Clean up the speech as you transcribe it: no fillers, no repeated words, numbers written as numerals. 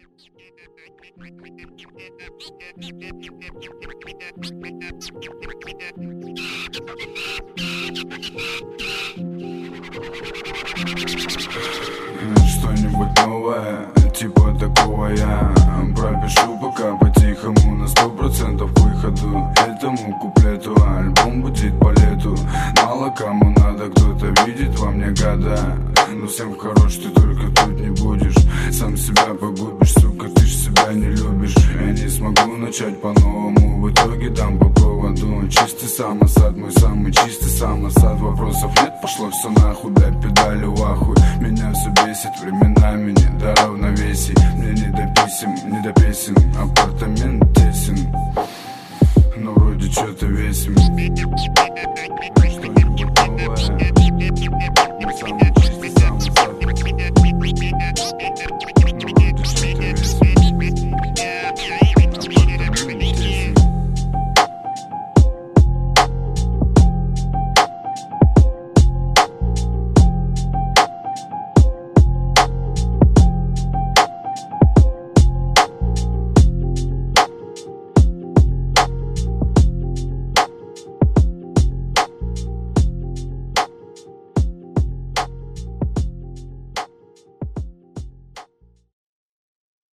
Что-нибудь новое, типа такого я пропишу пока по-тихому на 100% к выходу этому куплету. Альбом будет по лету, мало кому надо, кто-то видит во мне гада. Но всем хорош, ты только тут не будешь, сам себя погубишь, сука, ты ж себя не любишь. Я не смогу начать по-новому, в итоге дам по поводу. Чистый самосад, мой самый чистый самосад. Вопросов нет, пошло все нахуй, дай педали в ахуй. Меня все бесит, временами не до равновесий.